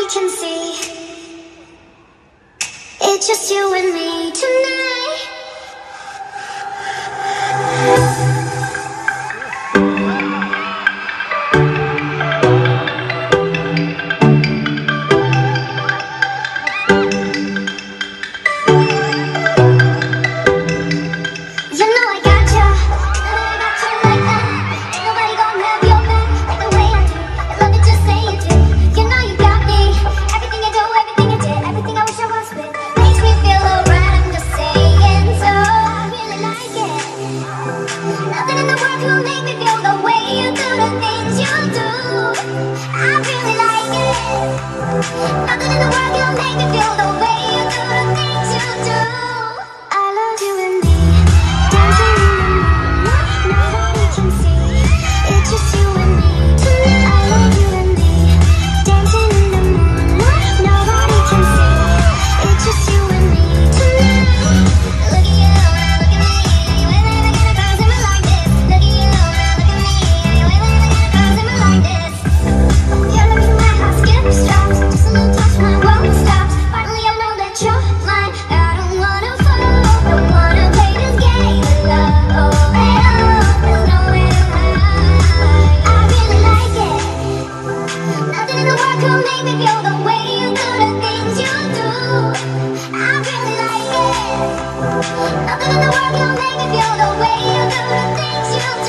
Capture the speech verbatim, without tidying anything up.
nobody can see. It's just you and me tonight. Nothing in the world can make me feel the way you do the things you do. I love you and me, dancing in the moonlight, nobody can see. It's just you and me tonight. I love you and me, dancing in the moonlight, nobody can see. It's just you and me tonight. Look at you, now look at me. You ain't never gonna cross me like this. Look at you, now look at me. You ain't never gonna cross me like this. You're looking at my heart skips drops. Just a little touch, my world stops. Finally I know that you're mine. I don't wanna fall, don't wanna play this game of love. Oh, there's nowhere to hide. I really like it. Nothing in the world could make me feel the way you do the things you do. I really like it. Nothing in the world can make me feel the way you do the things you do.